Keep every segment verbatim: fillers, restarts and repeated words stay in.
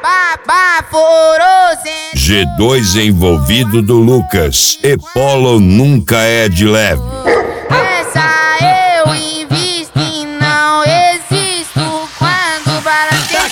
G dois envolvido do Lucas e Polo nunca é de leve. Essa eu invisto e não existo quando balanceia.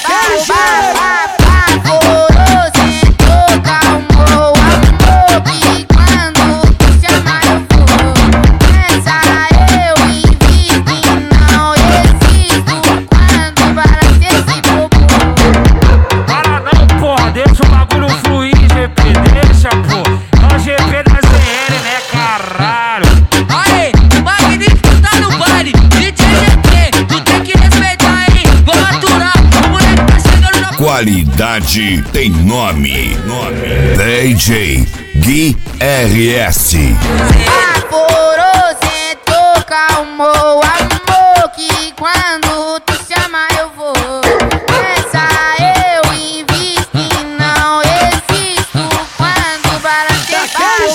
Baforou, sentou, calmou, amor, que quando tu chama eu vou. Essa eu invisto e não existo quando balanceia esse bobo. Para não, porra, deixa o bagulho fluir, G P, deixa, pô. É o G P da Z L, né, caralho? Aê, o magnífico tá no baile. D J G P, tu tem que respeitar, hein? Vou aturar, o moleque tá chegando na... Qualidade tem nome. Nome. D J Gui R S. Baforou, sentou, calmou, amor, que quando tu chama eu vou. Essa eu invisto e não existo quando balanceia.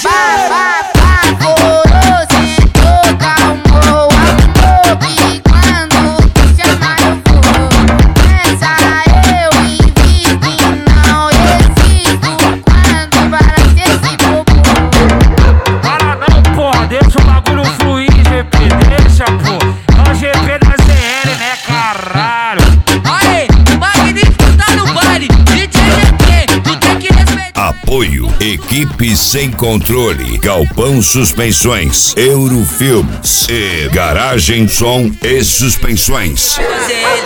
Baforou, sentou, calmou, amor, que quando tu chama eu vou. Essa eu invisto e não existo quando balanceia esse bobo. Para não, porra, deixa o bagulho fluir, G P, deixa, pô. É o G P da Z L, né, caralho? Aê, o magnífico tá no baile. D J G P, tu tem que respeitar. Apoio Equipe Sem Controle, Galpão Suspensões, Eurofilmes e Garagem Som e Suspensões. Fazer